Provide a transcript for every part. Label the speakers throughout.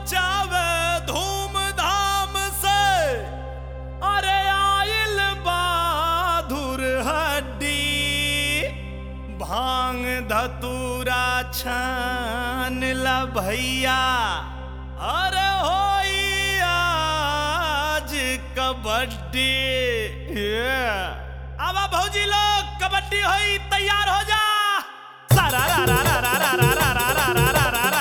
Speaker 1: चावे धूमधाम से अरे आइल बहादुर हड्डी भांग धतूरा छान ला भैया अरे होई आज कबड्डी अब भौजी लोग कबड्डी होई तैयार हो जा सारा रा रा रा रा रा रा रा रा रा रा रा रा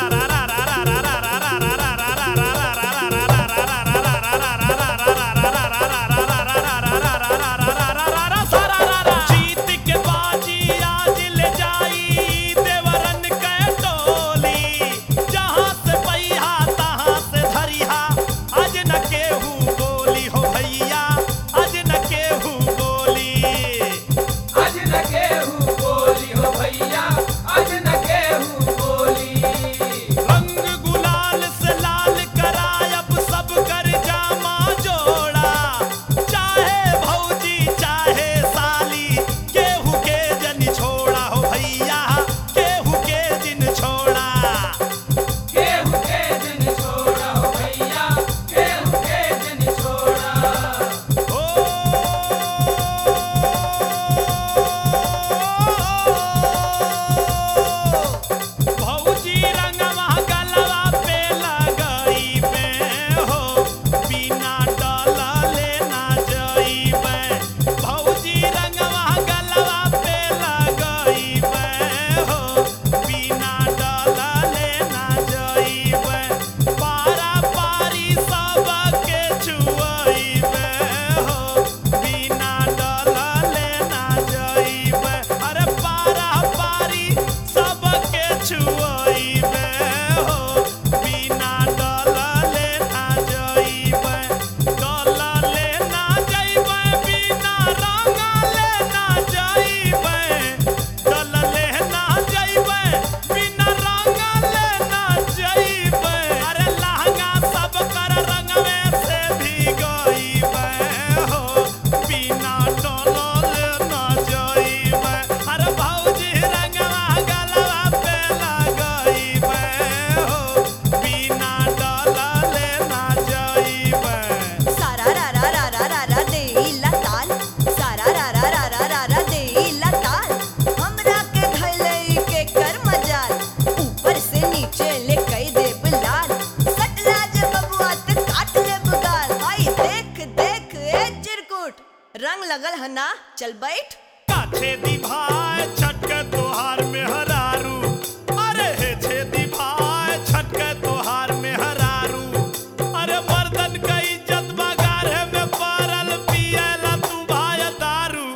Speaker 2: रंग लगल है ना चल बैठ
Speaker 1: छेदी भाई छटके तोहार में हरारू अरे हे छेदी भाई छटके तोहार में हरारू अरे मर्दन का इज्जत बगारे में पड़ल पियला तू भाई दारू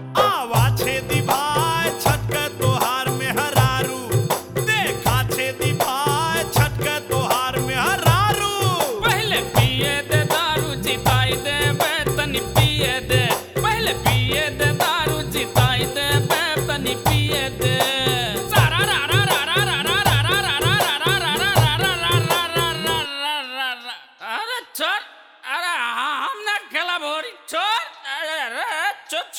Speaker 1: आवा छेदी भाई छटके तोहार में हरारू देखा छेदी भाई छटके तोहार में हरारू
Speaker 3: पहले पिए दे दारू जिताई दे तनी पिए दे पहले पिए दे दारू जिताई दे तनी पिए दे सारा रा रा रा रा रा रा रा रा रा रा रा रा रा अरे छोड़ अरे हम ना खेला भोरी छोड़ अरे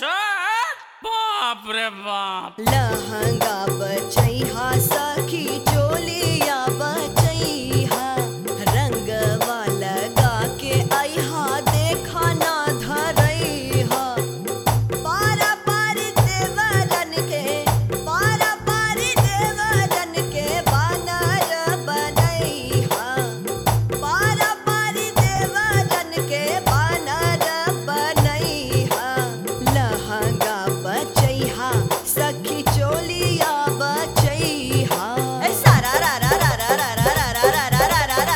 Speaker 3: छोड़ बाप रे बाप
Speaker 2: लहंगा बचैहा सखी चोलिया बचैहा रंगवा लगा के आइहा देखा ना धरैहा पारा पारी देवरन के बानर बनैहा पारा पारी देवरन के बानर बनैहा लहंगा बचैहा सखी चोलिया बचैहा सारा रा रा रा रा रा रा रा रा रा रा रा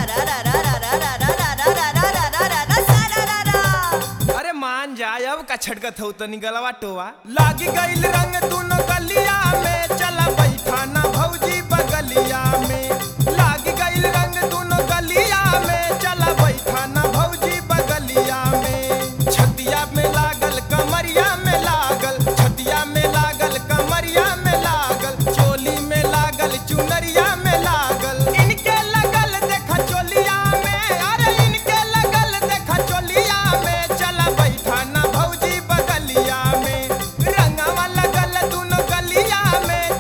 Speaker 2: रा रा
Speaker 4: अरे मान जा अब का छटकत हो तनी गलवा टोवा लागी गइल रंग दोनों गलिया में चला बैठा ना भौजी बगलिया में लागी गइल रंग दोनों गलिया में चला बैठा ना भौजी बगलिया में छतिया में लागल कमरिया में लागल छतिया में लागल कमरिया में लागल चोली में लागल चुनरिया में लागल इनके लगल देखा चोलिया में अरे इनके लगल देखा चोलिया में चला बैठा ना भौजी बगलिया में रंगवा लगल दोनों गलिया में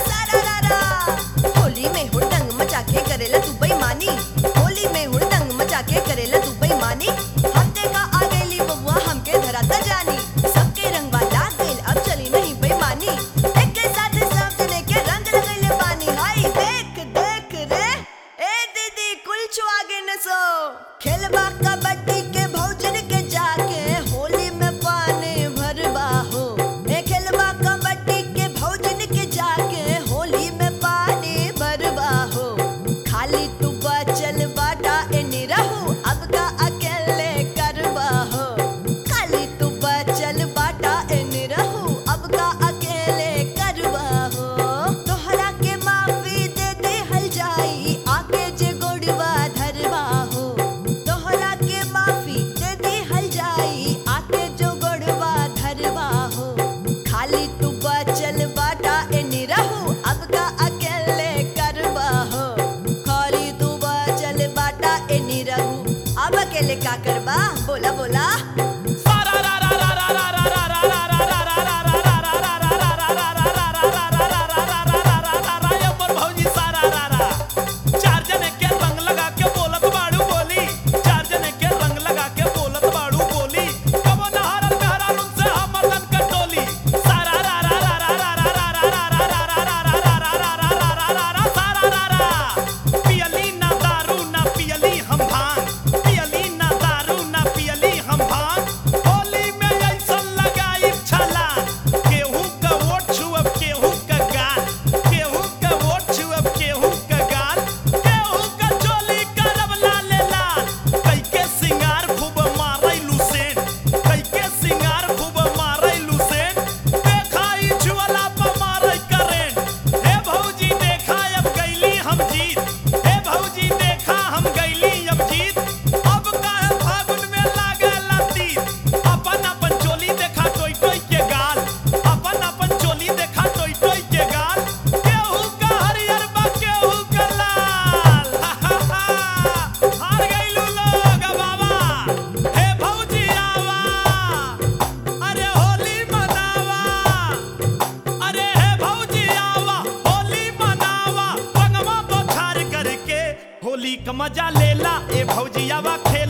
Speaker 2: सारारारा होली में हुड़दंग मचा के करेला तू बेईमानी होली में हुड़दंग मचा के करेला तू बेईमानी हम देखा आ गईली बबुआ हमके धराता जानी सबके रंगवा लाग गइल अब चली नहीं बेईमानी एक के साथ सब जने के रंग लगइले बानी हाय देख देख रे ए दीदी कुल आगे न सो खेलबा कबड्डी के भौजन के जाके होली में पानी भरबा हो ए खेलबा कबड्डी के भौजन के जाके होली में पानी भरबा हो खाली तू बचल बाटा एनी रहू अब का अकेले करबा हो खाली तू बचल बाटा एनी रहू अब का अकेले करबा हो तोहरा के माफी दे दे हल जाई आके जे गोड़वा धरबा हो तोहरा के माफी दे दे हल जाई आके जो गोड़वा धरबा हो खाली तू बचल बाटा एनी रहू अब का अकेले करबा हो खाली तू बचल बाटा एनी रहू अब अकेले का करबा बोला बोला
Speaker 1: होली का मजा लेला ए भौजियावा खेल